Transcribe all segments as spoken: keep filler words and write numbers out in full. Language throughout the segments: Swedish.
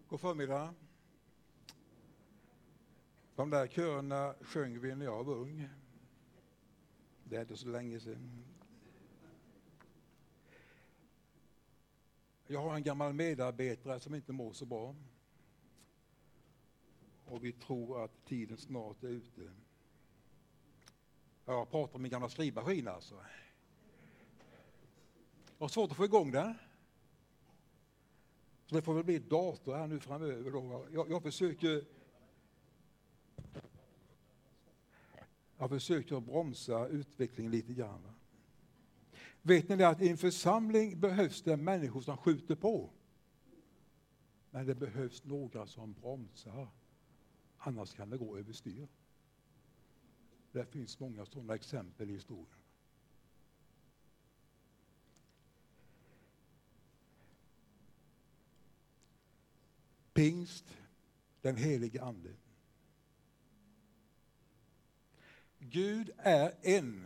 God förmiddag. De där körerna sjöng vi när jag var ung. Det är inte så länge sedan. Jag har en gammal medarbetare som inte mår så bra. Och vi tror att tiden snart är ute. Jag pratar om min gamla skrivmaskin alltså. Jag har svårt att få igång den. Så det får väl bli dator här nu framöver då. Jag, jag försöker jag försöker bromsa utvecklingen lite grann. Vet ni det att i en församling behövs det människor som skjuter på. Men det behövs några som bromsar. Annars kan det gå överstyr. Det finns många sådana exempel i historien. Pingst, den helige ande. Gud är en,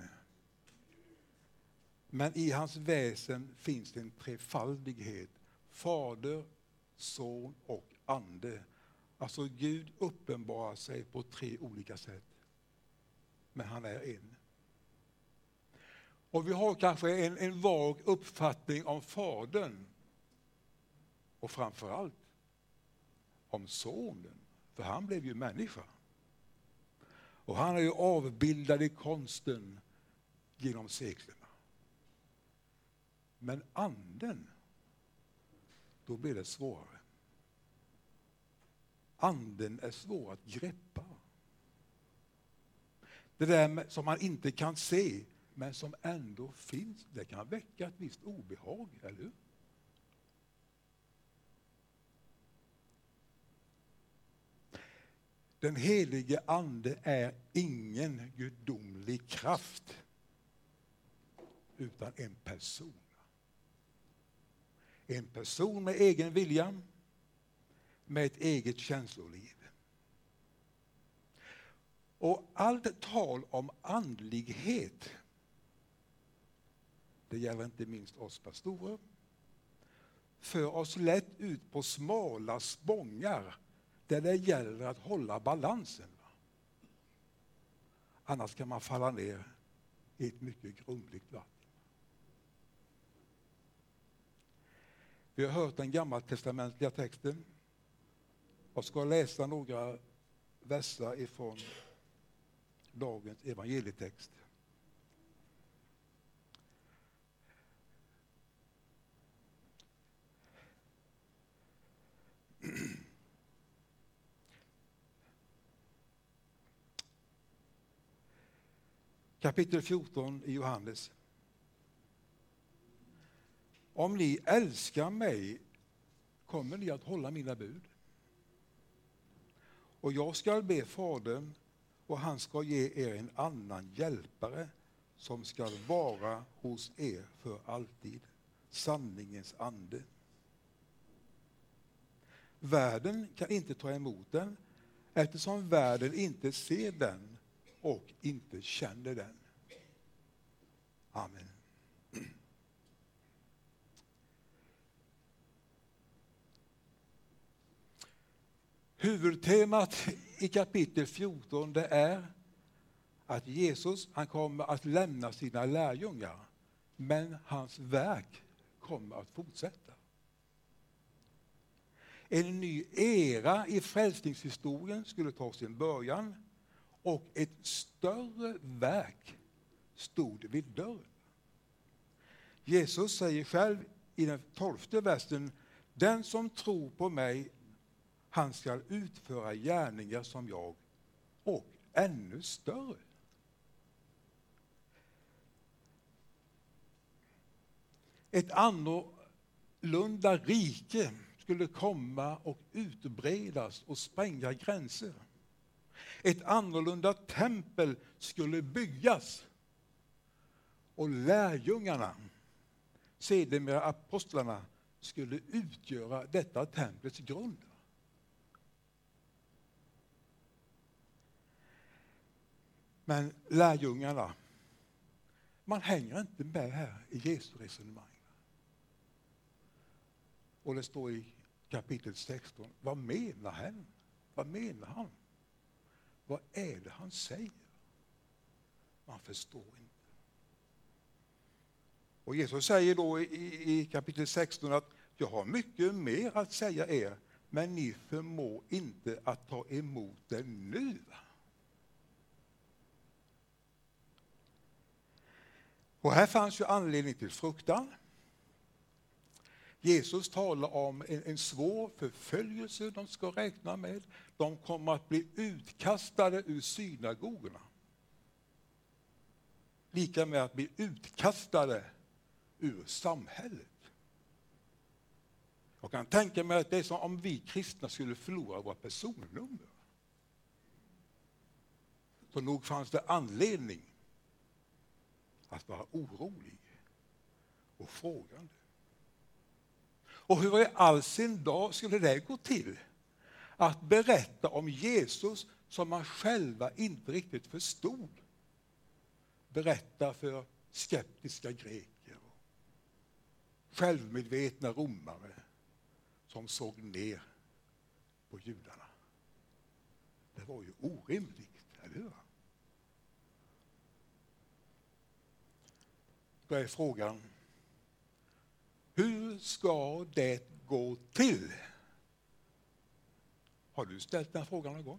men i hans väsen finns det en trefaldighet. Fader, son och ande. Alltså Gud uppenbarar sig på tre olika sätt. Men han är en. Och vi har kanske en, en vag uppfattning om fadern. Och framförallt om sonen. För han blev ju människa. Och han är ju avbildad i konsten genom seklerna. Men anden, då blir det svårare. Anden är svår att greppa. Det där som man inte kan se, men som ändå finns, det kan väcka ett visst obehag, eller hur? Den helige ande är ingen gudomlig kraft, utan en person. En person med egen vilja, med ett eget känsloliv. Och allt tal om andlighet, det gäller inte minst oss pastorer, för oss lätt ut på smala spångar där det gäller att hålla balansen. Annars kan man falla ner i ett mycket grumligt vatten. Vi har hört den gammaltestamentliga texten. Jag ska läsa några verser ifrån dagens evangelietext. Kapitel fjorton i Johannes. Om ni älskar mig kommer ni att hålla mina bud. Och jag ska be Fadern och han ska ge er en annan hjälpare som ska vara hos er för alltid. Sanningens ande. Världen kan inte ta emot den eftersom världen inte ser den och inte känner den. Amen. Huvudtemat i kapitel fjorton det är att Jesus han kommer att lämna sina lärjungar, men hans verk kommer att fortsätta. En ny era i frälsningshistorien skulle ta sin början och ett större verk stod vid dörren. Jesus säger själv i den tolfte versen, den som tror på mig, han ska utföra gärningar som jag och ännu större. Ett annorlunda rike skulle komma och utbredas och spränga gränser. Ett annorlunda tempel skulle byggas. Och lärjungarna, sedermera apostlarna, skulle utgöra detta templets grund. Men lärjungarna, man hänger inte med här i Jesu resonemang. Och det står i kapitel sexton. Vad menar han? Vad menar han? Vad är det han säger? Man förstår inte. Och Jesus säger då i, i kapitel sexton att jag har mycket mer att säga er, men ni förmår inte att ta emot det nu. Och här fanns ju anledning till fruktan. Jesus talar om en, en svår förföljelse de ska räkna med. De kommer att bli utkastade ur synagogorna. Lika med att bli utkastade ur samhället. Jag kan tänka mig att det är som om vi kristna skulle förlora våra personnummer. Så nog fanns det anledning att vara orolig och frågande. Och hur i all sin dag skulle det gå till att berätta om Jesus som man själva inte riktigt förstod? Berätta för skeptiska greker och självmedvetna romare som såg ner på judarna. Det var ju orimligt, eller hur? Då är frågan, hur ska det gå till? Har du ställt den frågan någon gång?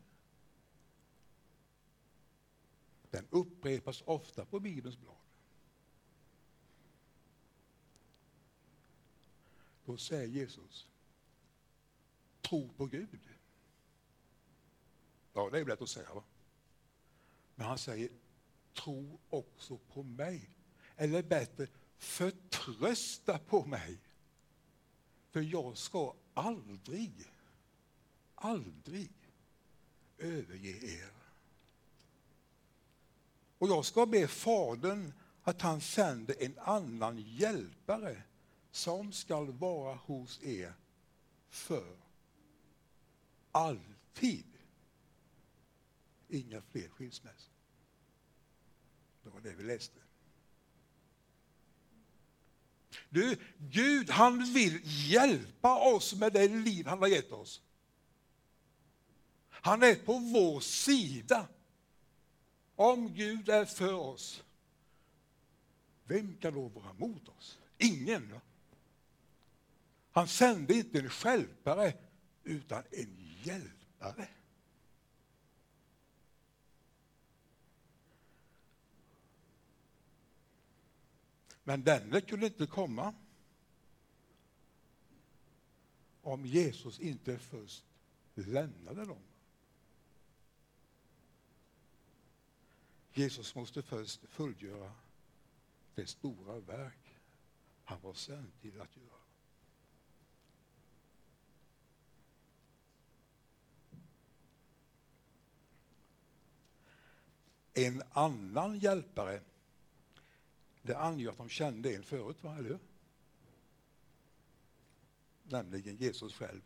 Den upprepas ofta på Bibelns blad. Då säger Jesus, tro på Gud. Ja, det är lätt att säga, va? Men han säger, tro också på mig. Eller bättre, förtrösta på mig. För jag ska aldrig, aldrig överge er. Och jag ska be Fadern att han sänder en annan hjälpare som ska vara hos er för alltid. Inga fler skilsmässor. Det var det vi läste. Du, Gud, han vill hjälpa oss med det liv han har gett oss. Han är på vår sida. Om Gud är för oss, vem kan då vara mot oss? Ingen. Va? Han sände inte en stjälpare utan en hjälpare. Men denne kunde inte komma om Jesus inte först lämnade dem. Jesus måste först fullgöra det stora verk han var sänd till att göra. En annan hjälpare, det anger att de kände en förut, va, eller hur? Nämligen Jesus själv.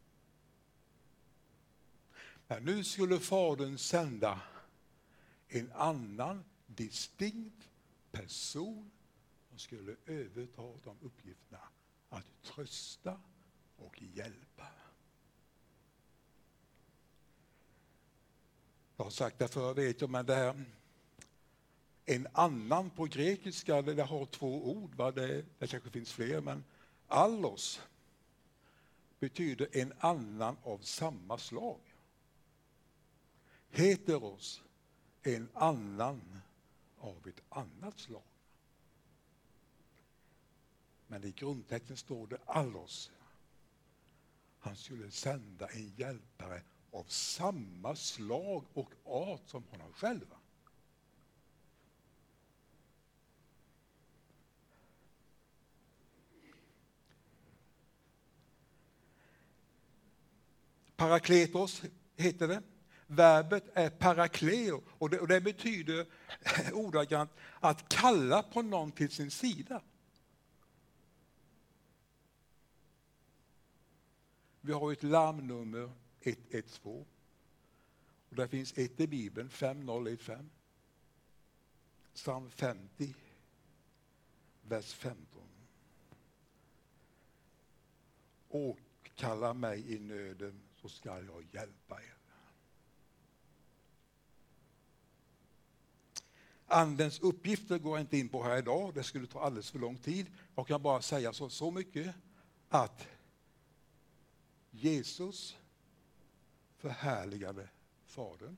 Men nu skulle Fadern sända en annan distinkt person som skulle överta de uppgifterna att trösta och hjälpa. Jag har sagt det förr, vet jag, men det här en annan på grekiska, det har två ord, va? Det, det kanske finns fler, men allos betyder en annan av samma slag. Heteros, en annan av ett annat slag. Men i grundtexten står det allos. Han skulle sända en hjälpare av samma slag och art som honom själv. Parakletos heter det. Verbet är parakleo och det, och det betyder ordagrant att kalla på någon till sin sida. Vi har ett larmnummer ett ett två och där finns ett i Bibeln fem noll ett fem. Psalm femtio, vers femton. Och kalla mig i nöden så ska jag hjälpa er. Andens uppgifter går jag inte in på här idag, det skulle ta alldeles för lång tid. Jag kan bara säga så, så mycket att Jesus förhärligade Fadern.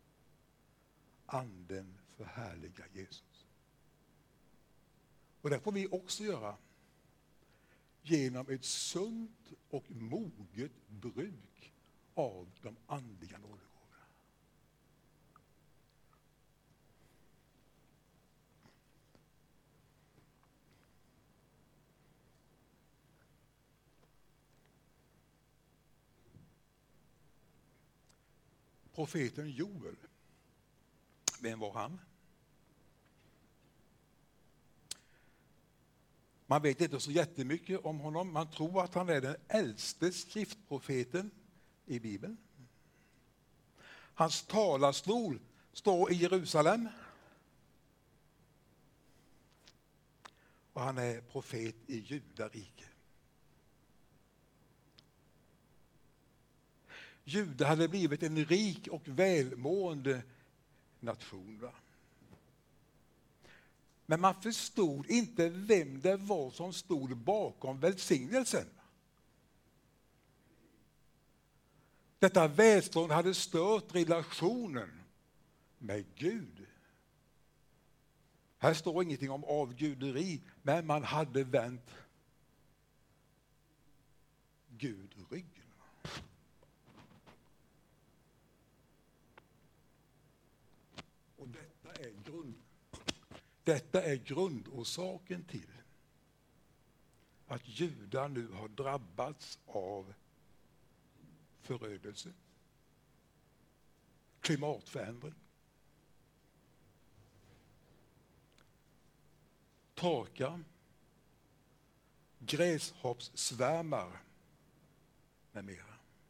Anden förhärligar Jesus. Och det får vi också göra genom ett sunt och moget bruk av de andliga nådegåvorna. Profeten Joel, vem var han? Man vet inte så jättemycket om honom. Man tror att han är den äldste skriftprofeten i Bibeln. Hans talarstol står i Jerusalem. Och han är profet i Judarike. Juda hade blivit en rik och välmående nation. Va? Men man förstod inte vem det var som stod bakom välsignelsen. Detta välstånd hade stört relationen med Gud. Här står ingenting om avguderi, men man hade vänt Gud ryggen. Och detta är grund, detta är grundorsaken till att judar nu har drabbats av förödelse, klimatförändring, torka, gräshoppssvärmar med mera.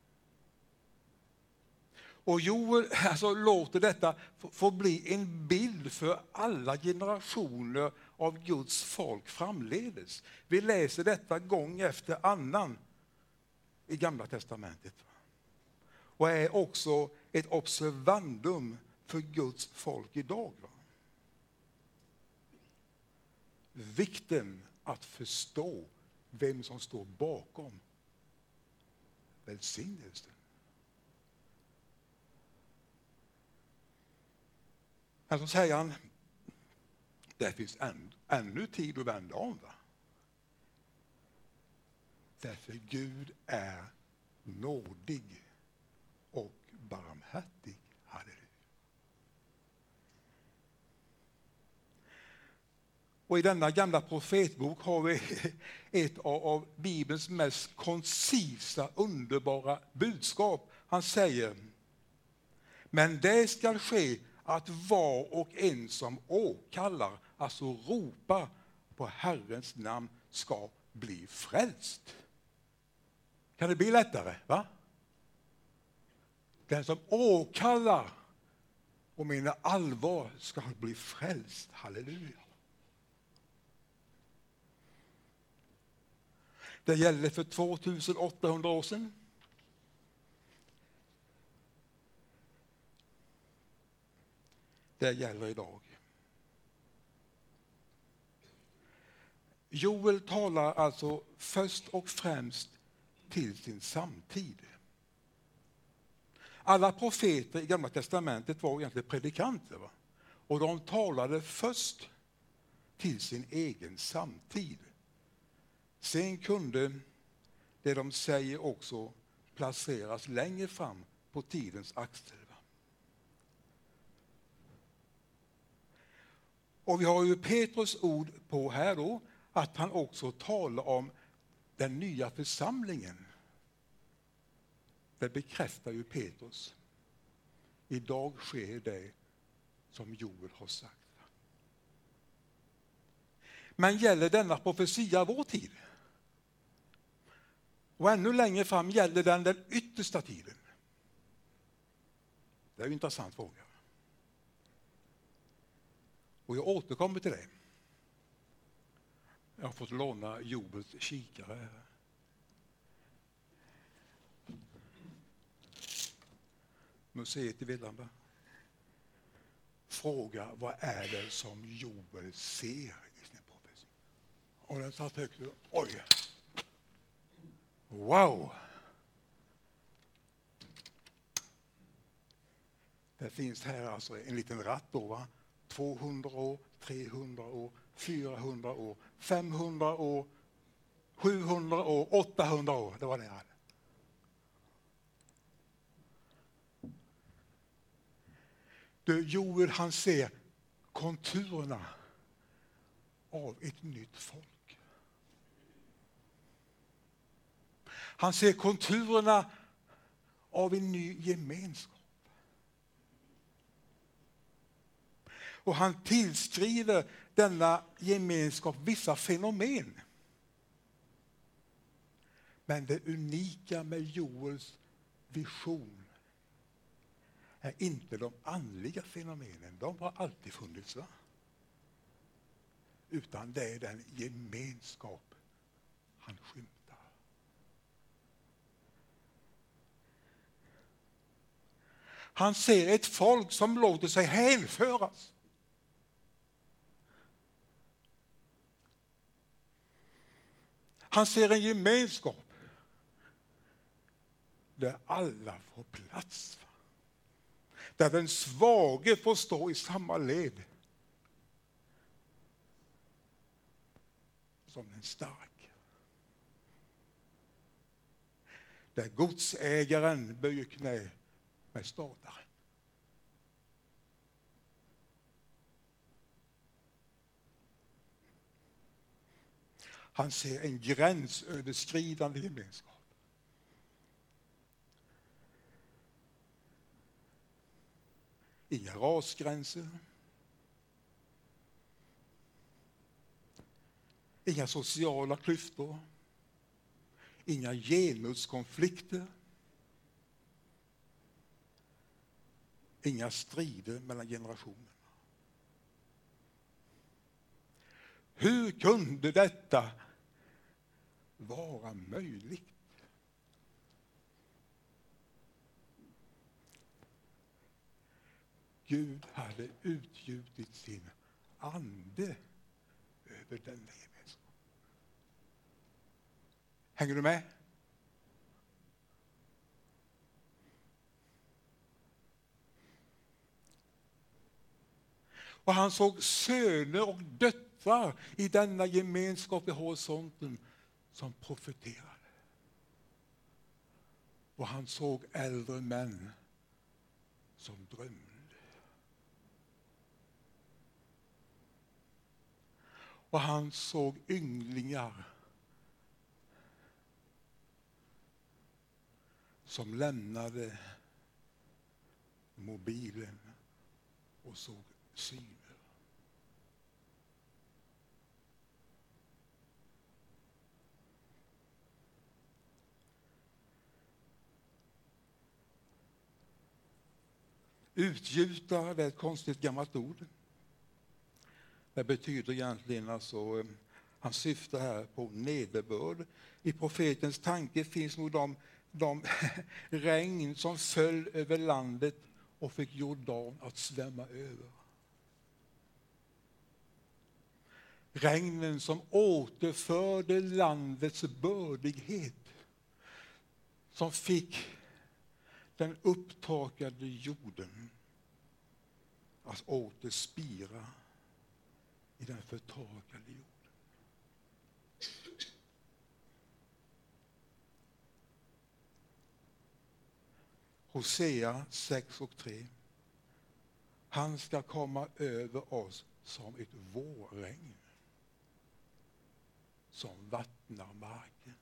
Och Joel alltså, låter detta få, få bli en bild för alla generationer av Guds folk framledes. Vi läser detta gång efter annan i Gamla testamentet. Och är också ett observandum för Guds folk idag. Va? Vikten att förstå vem som står bakom välsignelsen. Så säger han, det finns än, ännu tid att vända om. Va? Därför Gud är nådig och barmhärtig. Halleluja. Och i denna gamla profetbok har vi ett av, av Bibelns mest koncisa, underbara budskap. Han säger, men det ska ske att var och en som åkallar, alltså ropar på Herrens namn, ska bli frälst. Kan det bli lättare? Va? Den som åkallar och menar allvar ska bli frälst. Halleluja. Det gällde för tvåtusenåttahundra år sedan. Det gäller idag. Joel talar alltså först och främst till sin samtid. Alla profeter i Gamla testamentet var egentligen predikanter. Va? Och de talade först till sin egen samtid. Sen kunde det de säger också placeras längre fram på tidens axel. Och vi har ju Petrus ord på här då, att han också talar om den nya församlingen. Det bekräftar ju Petrus. Idag sker det som Joel har sagt. Men gäller denna profetia vår tid? Och ännu längre fram gäller den den yttersta tiden. Det är en intressant fråga. Och jag återkommer till det. Jag har fått låna Joels kikare. museet i Vetlanda. Fråga vad är det som Joel ser i sin profetia. Och den satt högt. Oj! Wow! Det finns här alltså en liten ratt då, va? tvåhundra år, trehundra år, fyrahundra år, femhundra år, sjuhundra år, åttahundra år. Det var det jag hade. Du, Joel, han ser konturerna av ett nytt folk. Han ser konturerna av en ny gemenskap. Och han tillskriver denna gemenskap vissa fenomen. Men det unika med Joels vision är inte de andliga fenomenen. De har alltid funnits, va? Utan det är den gemenskap han skymtar. Han ser ett folk som låter sig hänföras. Han ser en gemenskap där alla får plats. Där den svage får stå i samma led som den stark. Där godsägaren böjer knä med stataren. Han ser en gränsöverskridande gemenskap. Inga rasgränser. Inga sociala klyftor. Inga genuskonflikter. Inga strider mellan generationerna. Hur kunde detta vara möjligt? Gud hade utgjutit sin ande över den gemenskapen. Hänger du med? Och han såg söner och döttrar i denna gemenskap i horisonten som profeterade. Och han såg äldre män som drömde. Och han såg ynglingar som lämnade mobilen och såg syner. Utgjuta, det är ett konstigt gammalt ord. Det betyder egentligen alltså, han syftar här på nederbörd. I profetens tanke finns nog de, de regn som föll över landet och fick Jordan att svämma över. Regnen som återförde landets bördighet, som fick den upptorkade jorden att åter spira i den förtorkade jorden. Hosea sex och tre. Han ska komma över oss som ett vårregn, som vattnar marken.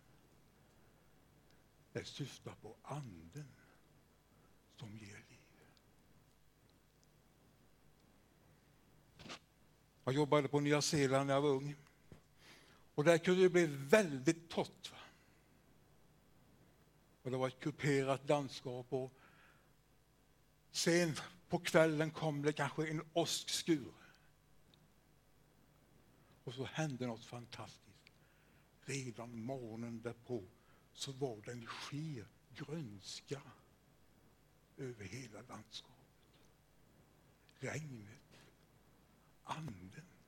Det syftar på anden som ger liv. Jag jobbade på Nya Zeeland när jag var ung. Och där kunde det bli väldigt torrt. Va? Och det var ett kuperat landskap. Och sen på kvällen kom det kanske en åskskur. Och så hände något fantastiskt. Redan morgonen därpå så var det en skir grönska över hela landskapet. Regnet, anden.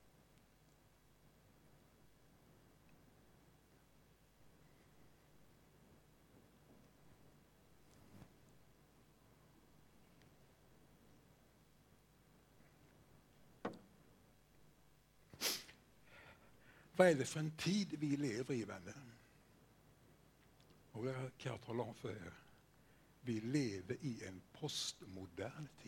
Vad är det för en tid vi lever i, vänner? Och det kan jag tala om för er. Vi lever i en postmodern tid.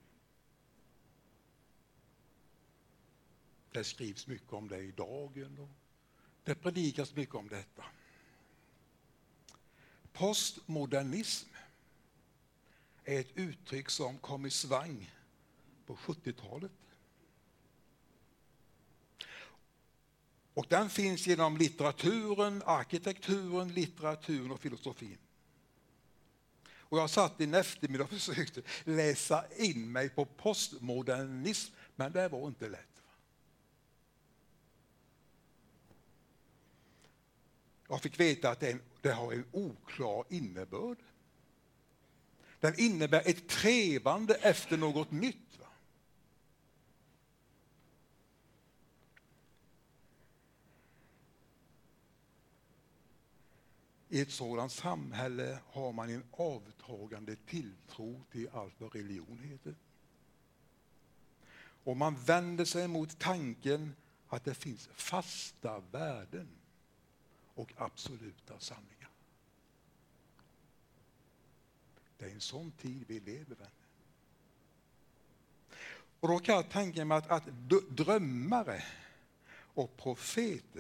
Det skrivs mycket om det i dagen och det predikas mycket om detta. Postmodernism är ett uttryck som kom i svang på sjuttiotalet. Och den finns genom litteraturen, arkitekturen, litteraturen och filosofin. Och jag satt en eftermiddag och försökte läsa in mig på postmodernism, men det var inte lätt. Jag fick veta att det, det har en oklar innebörd. Den innebär ett trevande efter något nytt. Va? I ett sådant samhälle har man en avtagande tilltro till allt vad religion heter. Och man vänder sig mot tanken att det finns fasta värden och absoluta sanningar. Det är en sån tid vi lever, vänner. Och då kan jag tänka mig att, att drömmare och profeter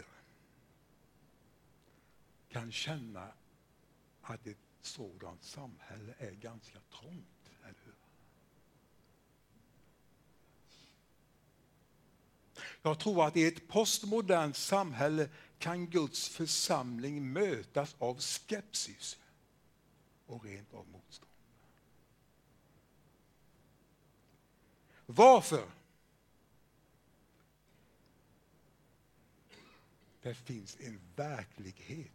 kan känna att ett sådant samhälle är ganska trångt, eller hur? Jag tror att i ett postmodernt samhälle kan Guds församling mötas av skepsis och rent av motstånd. Varför? Det finns en verklighet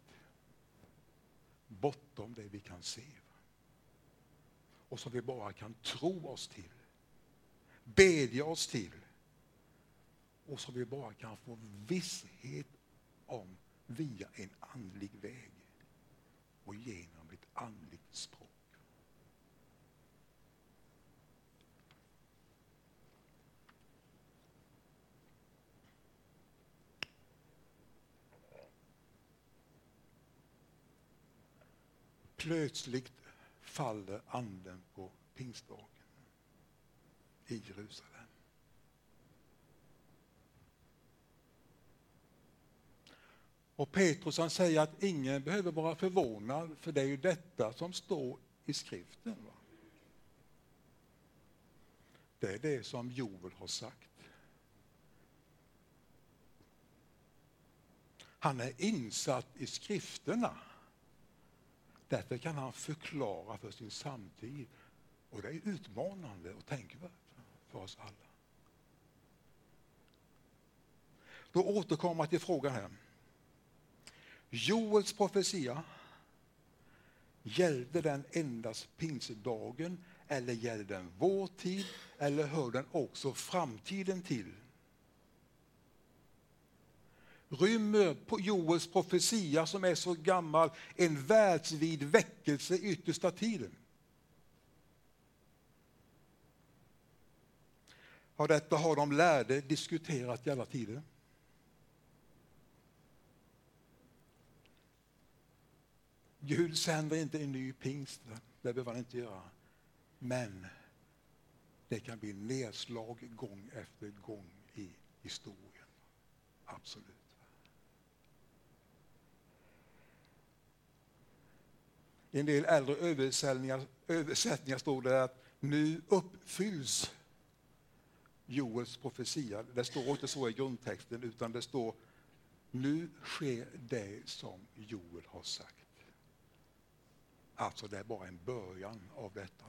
bortom det vi kan se och som vi bara kan tro oss till, bedja oss till och som vi bara kan få visshet om via en andlig väg och genom ett andligt språk. Plötsligt faller anden på pingstdagen i Jerusalem. Och Petrus han säger att ingen behöver vara förvånad, för det är ju detta som står i skriften. Va? Det är det som Joel har sagt. Han är insatt i skrifterna. Därför kan han förklara för sin samtid. Och det är utmanande och tänkvärt för oss alla. Då återkommer jag till frågan här. Joels profetia, gällde den endast pinsedagen eller gällde den vår tid eller hör den också framtiden till? Rymmer på Joels profetia som är så gammal en världsvid väckelse i yttersta tiden? Och detta har de lärde diskuterat i alla tider. Gud sänder inte en ny pingst, det behöver han inte göra. Men det kan bli nedslag gång efter gång i historien. Absolut. I en del äldre översättningar, översättningar står det att nu uppfylls Joels profetia. Det står inte så i grundtexten utan det står nu sker det som Joel har sagt. Alltså det är bara en början av detta. Då.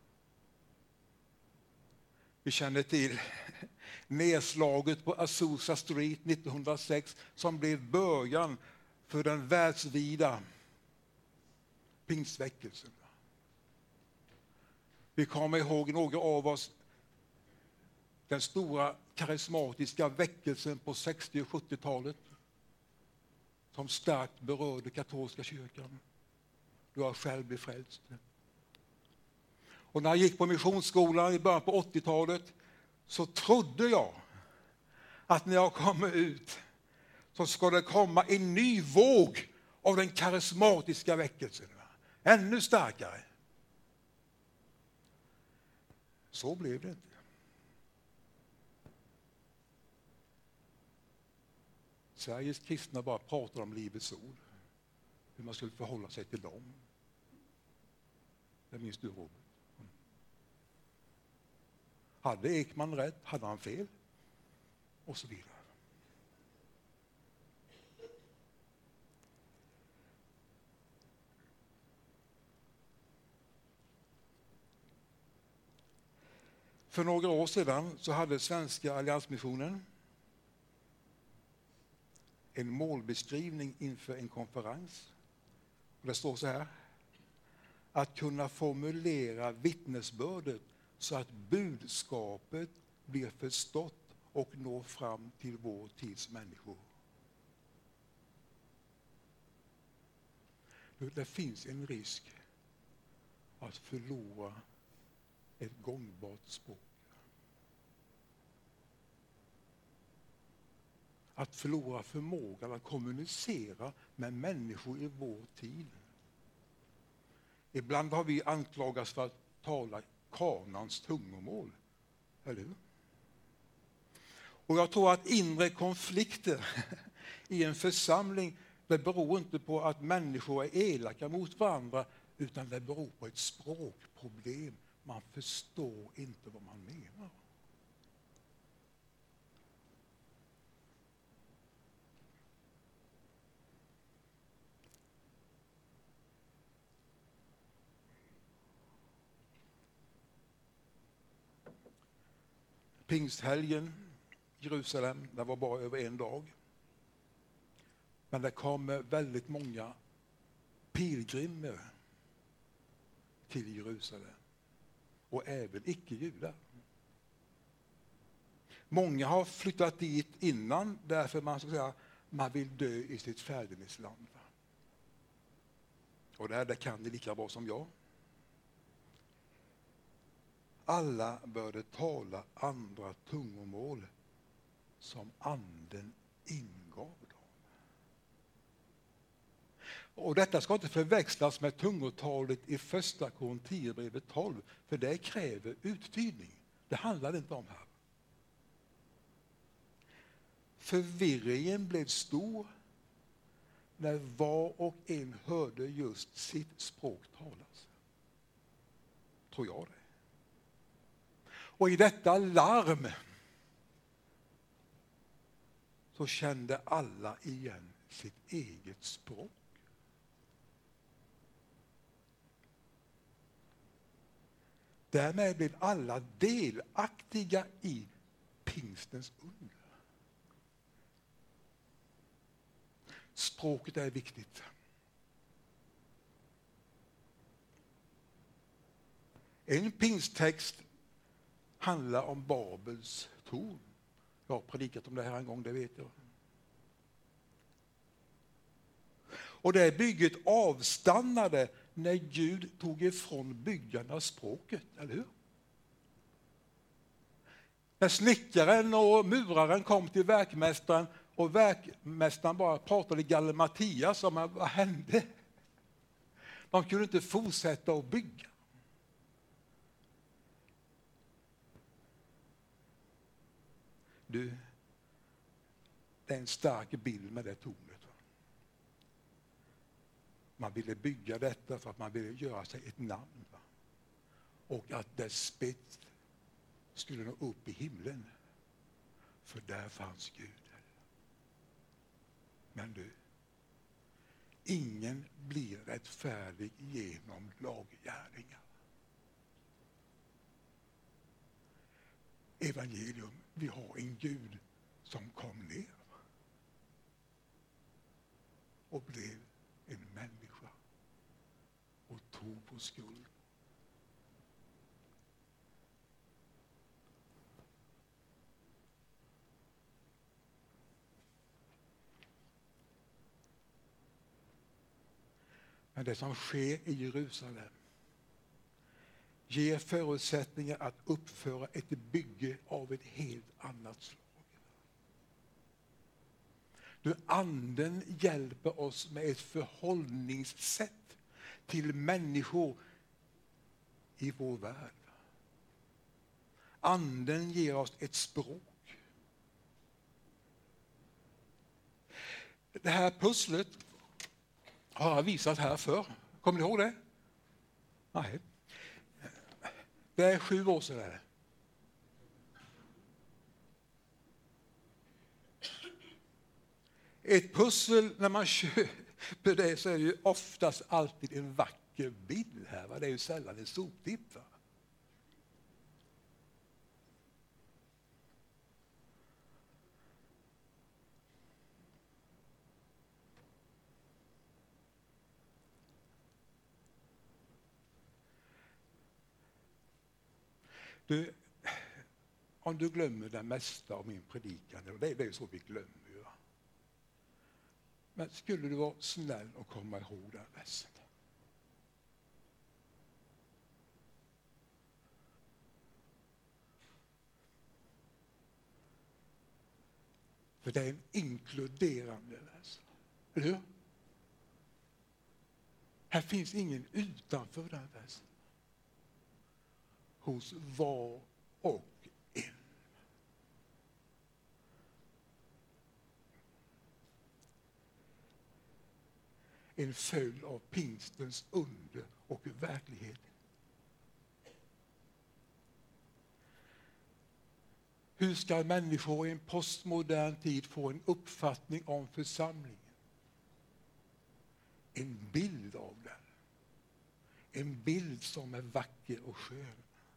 Vi känner till nedslaget på Azusa Street nittonhundrasex som blev början för den världsvida pingstväckelsen. Vi kommer ihåg några av oss den stora karismatiska väckelsen på sextio- och sjuttiotalet som starkt berörde katolska kyrkan. Du har själv blivit frälst. Och när jag gick på missionsskolan i början på åttiotalet så trodde jag att när jag kommer ut så ska det komma en ny våg av den karismatiska väckelsen. Ännu starkare. Så blev det inte. Sveriges kristna bara pratar om livets ord. Hur man skulle förhålla sig till dem. Det minns du, Robert. Hade Ekman rätt? Hade han fel? Och så vidare. För några år sedan så hade Svenska Alliansmissionen en målbeskrivning inför en konferens. Och det står så här: att kunna formulera vittnesbördet så att budskapet blir förstått och når fram till vår tids människor. Det finns en risk att förlora ett gångbart språk. Att förlora förmågan att kommunicera med människor i vår tid. Ibland har vi anklagats för att tala kanans tungomål, eller hur? Och jag tror att inre konflikter i en församling, det beror inte på att människor är elaka mot varandra, utan det beror på ett språkproblem. Man förstår inte vad man menar. Pingsthelgen i Jerusalem, det var bara över en dag. Men det kom väldigt många pilgrimer till Jerusalem. Och även icke-judar. Många har flyttat dit innan därför man, ska säga, man vill dö i sitt fädernesland. Och det här det kan ni lika bra som jag. Alla började tala andra tungomål som anden ingav dem. Och detta ska inte förväxlas med tungotalet i första Korinthierbrevet tolv, för det kräver uttydning. Det handlar inte om här. Förvirringen blev stor när var och en hörde just sitt språk talas. Tror jag det. Och i detta larm så kände alla igen sitt eget språk. Därmed blev alla delaktiga i pingstens under. Språket är viktigt. En pingsttext handlar om Babels torn. Jag har predikat om det här en gång, det vet jag. Och det bygget avstannade när Gud tog ifrån byggarna språket, eller hur? När snickaren och muraren kom till verkmästaren och verkmästaren bara pratade gallimatias som vad hände? De kunde inte fortsätta att bygga. Du, det är en stark bild med det tornet. Man ville bygga detta för att man ville göra sig ett namn. Va? Och att dess spets skulle nå upp i himlen. För där fanns Gud. Men du, ingen blir rättfärdig genom laggärningar. Evangelium, vi har en Gud som kom ner och blev en människa och tog på skuld. Men det som sker i Jerusalem ger förutsättningar att uppföra ett bygge av ett helt annat slag. Du, anden hjälper oss med ett förhållningssätt till människor i vår värld. Anden ger oss ett språk. Det här pusslet har jag visat här för. Kommer ni ihåg det? Nej. Det är sju år sedan. Ett pussel, när man köper det så är det ju oftast alltid en vacker bild här. Va? Det är ju sällan en soptipp. Va? Du, om du glömmer det mesta av min predikan, och det är ju så vi glömmer. Va? Men skulle du vara snäll och komma ihåg den versen? För det är en inkluderande vers. Eller hur? Här finns ingen utanför den versen. Hos var och en. En följd av pingstens under och verklighet. Hur ska människor i en postmodern tid få en uppfattning om församlingen? En bild av den. En bild som är vacker och skön.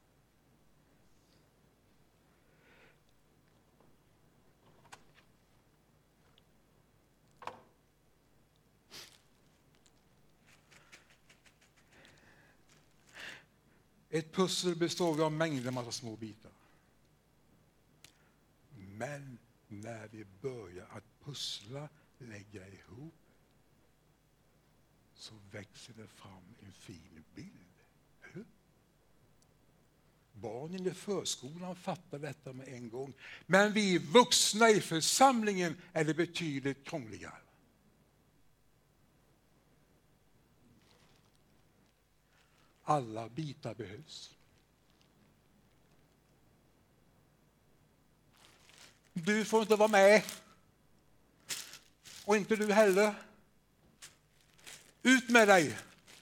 Ett pussel består av mängder massa små bitar. Men när vi börjar att pussla, lägga ihop, så växer det fram en fin bild. Hur? Barnen i förskolan fattar detta med en gång. Men vi vuxna i församlingen är det betydligt krångligare. Alla bitar behövs. Du får inte vara med. Och inte du heller. Ut med dig.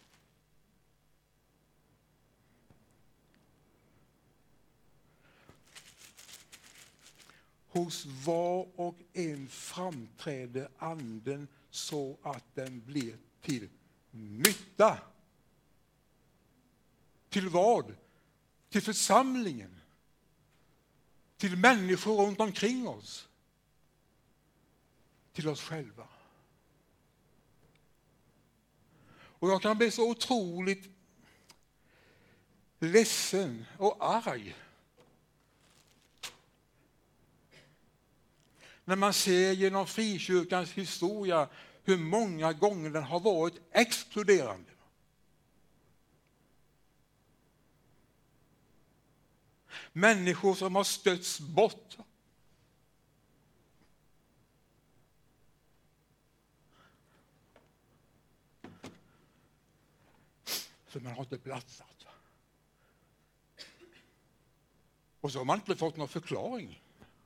Hos var och en framträder anden så att den blir till nytta. Till vad? Till församlingen. Till människor runt omkring oss. Till oss själva. Och jag kan bli så otroligt ledsen och arg när man ser genom frikyrkans historia hur många gånger den har varit exkluderande. Människor som har stötts bort. För man har inte platsat. Och så har man inte fått någon förklaring.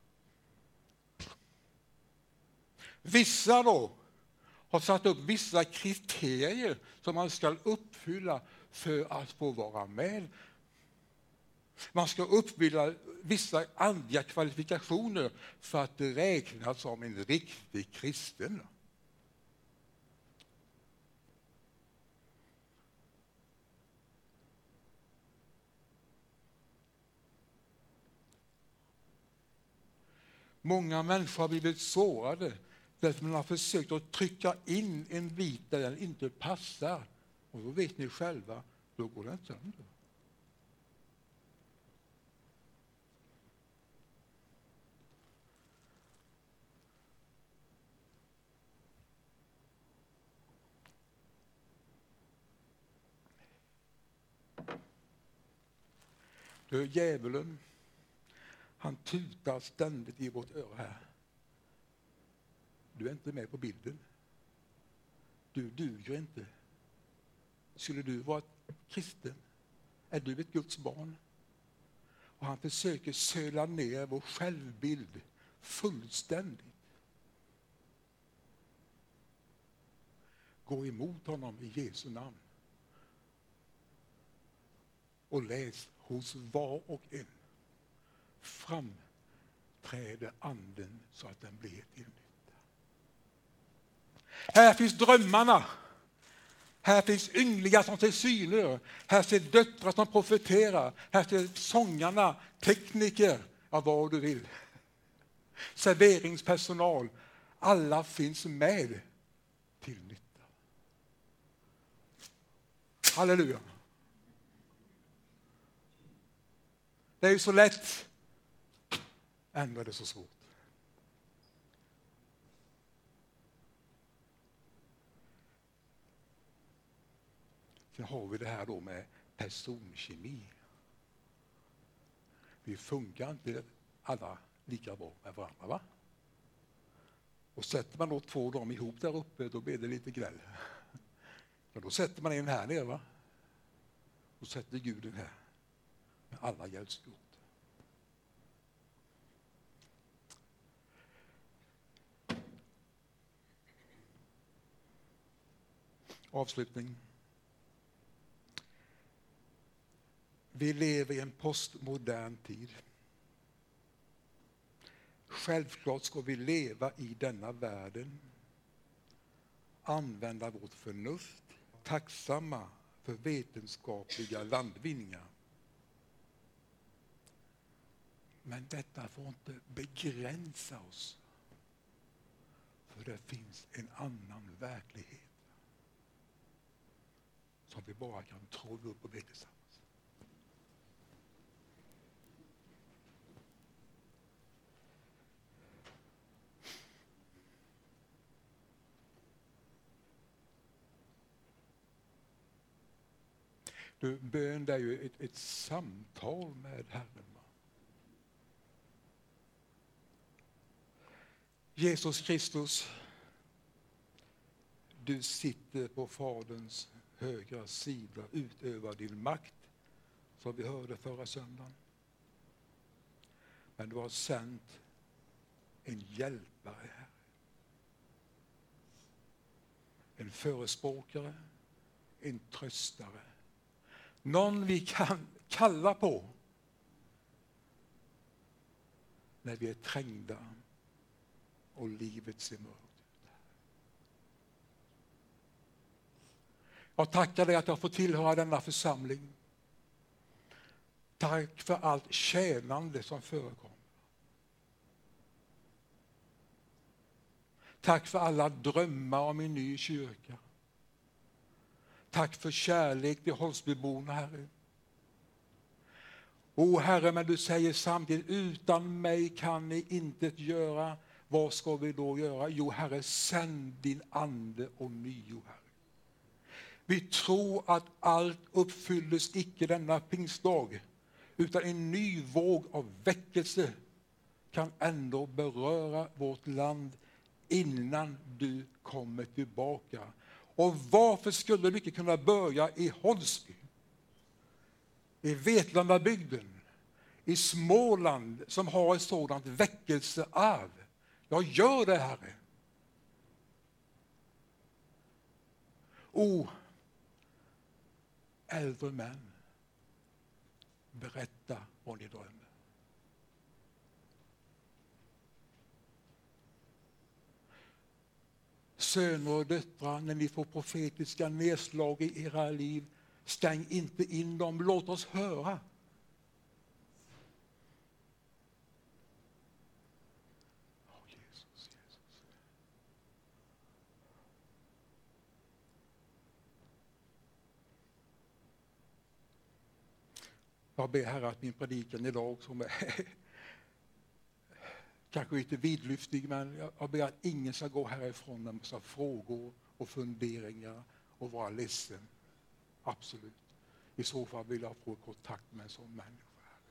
Vissa då har satt upp vissa kriterier som man ska uppfylla för att få vara med. Man ska uppfylla vissa andliga kvalifikationer för att räknas som en riktig kristen. Många människor har blivit sårade därför man har försökt att trycka in en bit där den inte passar. Och då vet ni själva, då går den sönder. Du, djävulen, han tutar ständigt i vårt öra här. Du är inte med på bilden. Du duger inte. Skulle du vara kristen? Är du ett Guds barn? Och han försöker söla ner vår självbild fullständigt. Gå emot honom i Jesu namn. Och läs hos var och en. Framträder anden så att den blir till nytta. Här finns drömmarna. Här finns ynglingar som ser syner. Här ser döttrar som profeterar. Här ser sångarna, tekniker, av vad du vill. Serveringspersonal. Alla finns med till nytta. Halleluja. Det är ju så lätt. Ändå är det så svårt. Sen har vi det här då med personkemi. Vi funkar inte alla lika bra med varandra, va? Och sätter man då två dem ihop där uppe, då blir det lite gräll. Men då sätter man en här nere, va? Och sätter Gud den här. Men alla hjälps åt. Avslutning. Vi lever i en postmodern tid. Självklart ska vi leva i denna världen. Använda vårt förnuft. Tacksamma för vetenskapliga landvinningar. Men detta får inte begränsa oss. För det finns en annan verklighet. Som vi bara kan tro upp och be tillsammans. Du, bön är ju ett, ett samtal med Herren. Jesus Kristus, du sitter på Faderns högra sida, utövar din makt, som vi hörde förra söndagen. Men du har sänt en hjälpare här. En förespråkare, en tröstare. Någon vi kan kalla på när vi är trängda och livet ser mörkt ut. Jag tackar dig att jag får tillhöra denna församling. Tack för allt tjänande som förekommer. Tack för alla drömmar om en ny kyrka. Tack för kärlek till Holsbyborna, Herre. O Herre, men du säger samtidigt, utan mig kan ni intet göra. Vad ska vi då göra? Jo, Herre, sänd din ande och nio, Herre. Vi tror att allt uppfylldes icke denna pingstdag, utan en ny våg av väckelse kan ändå beröra vårt land innan du kommer tillbaka. Och varför skulle du inte kunna börja i Holsby, i Vetlandabygden, i Småland som har ett sådant väckelsearv? Jag gör det, Herre. O, äldre män, berätta vad ni drömmer. Söner och döttrar, när ni får profetiska nedslag i era liv, stäng inte in dem, låt oss höra. Oh, Jesus, Jesus. Jag ber Herre att min predikan idag, som är kanske lite vidlyftig, men jag ber att ingen ska gå härifrån med massa frågor och funderingar och vara ledsen. Absolut. I så fall vill jag få kontakt med en sån människa.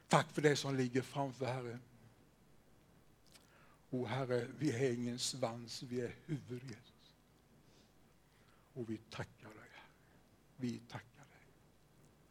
Tack för det som ligger framför, Herre. O Herre, vi är ingen svans, vi är huvud, Jesus. Och vi tackar dig. Vi tackar.